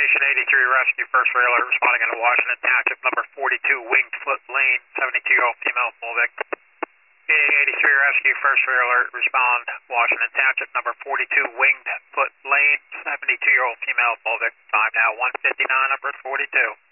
Station 83 Rescue, first trailer responding into Washington Township, number 42 Winged Foot Lane, 72-year-old female full victim. 83 Rescue, first trailer respond Washington Township, number 42 Winged Foot Lane, 72-year-old female full victim. Time now 1:59 up at 42.